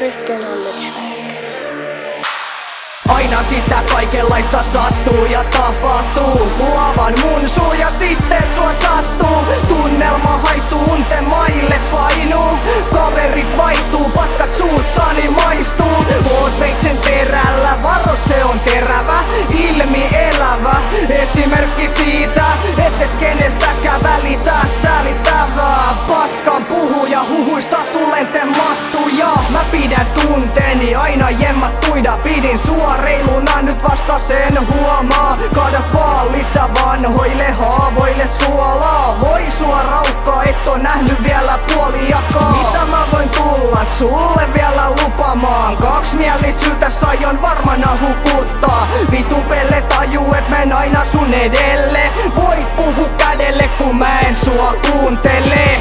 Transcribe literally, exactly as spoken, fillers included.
Kristen on the track. Aina sitä kaikenlaista sattuu ja tapahtuu. Lavan mun suu ja sitten sua sattuu. Tunnelma haittuu, untemaille painuu. Kaverit vaihtuu, paska suussani maistuu. Oot veitsen terällä, varo se on terävä, ilmi elävä. Esimerkki siitä, ettet kenestäkään välitä, säälittävää. Paskan puhuja, huhuista tulen te mattuja. Mä pidän tunteeni aina jemmattuida, pidin sua reiluna, nyt vasta sen huomaa. Kaadat vaan lisää vanhoille haavoille suolaa. Voi sua raukkaa, et oo nähnyt vielä puoliakaan. Mitä mä voin tulla sulle vielä lupamaan? Kaksimielisyyttä saion varmana hukuttaa. Vitun pelle tajuu, et men aina sun edelle. Voit puhu kädelle, kun mä en sua kuuntele.